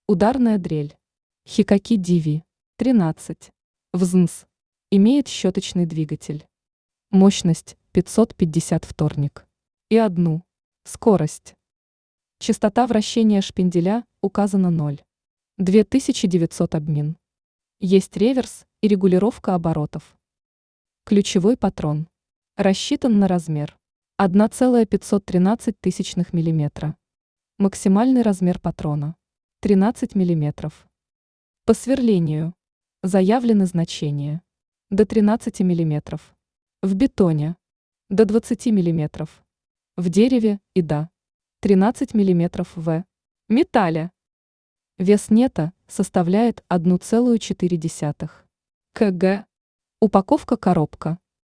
Ударная дрель. Хикаки Диви. 13. ВЗНС. Имеет щеточный двигатель. Мощность 550 вторник. И одну. Скорость. Частота вращения шпинделя указана 0. 2900 обмин. Есть реверс и регулировка оборотов. Ключевой патрон. Рассчитан на размер 1,513 мм. Максимальный размер патрона 13 мм. По сверлению заявлены значения до 13 мм. В бетоне до 20 мм. В дереве и до 13 мм в металле. Вес нета составляет 1,4 кг. Упаковка коробка.